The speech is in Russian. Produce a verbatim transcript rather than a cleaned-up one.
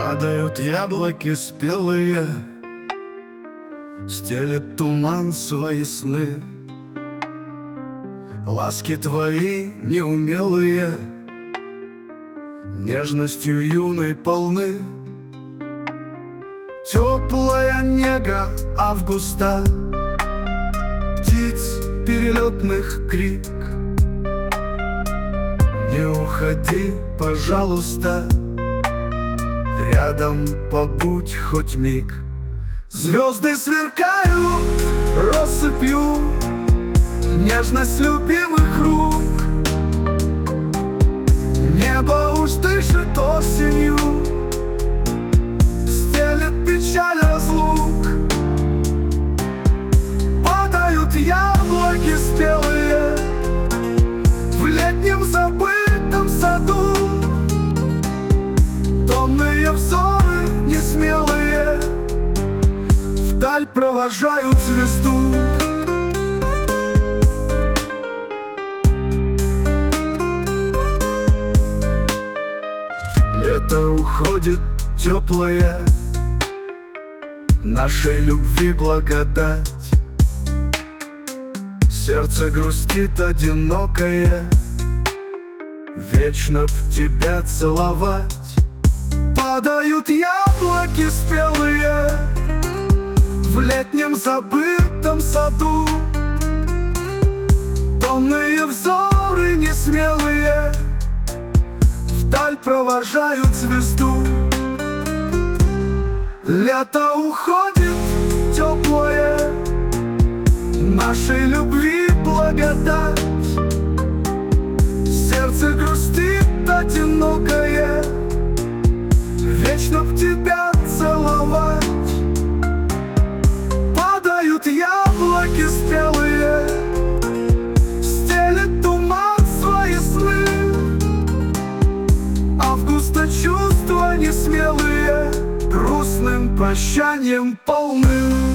Падают яблоки спелые, стелет туман свои сны. Ласки твои неумелые нежностью юной полны. Теплая нега августа, птиц перелетных крик. Не уходи, пожалуйста, рядом побудь хоть миг. Звезды сверкают россыпью, нежность любимых рук. Небо уж дышит осенью, стелет печаль разлук. Падают яблоки спелые в летнем забытом саду. Томные взоры несмелые вдаль провожают звезду. Лето уходит теплое, нашей любви благодать. Сердце грустит одинокое, вечно в тебя целовать. Падают яблоки спелые в летнем забытом саду. Томные взоры несмелые вдаль провожают звезду. Лето уходит теплое, нашей любви благодать. Сердце грустит одинокое, вечно в тебя целовать. Падают яблоки спелые, стелет туман свои сны. Августа чувства несмелые грустным прощанием полны.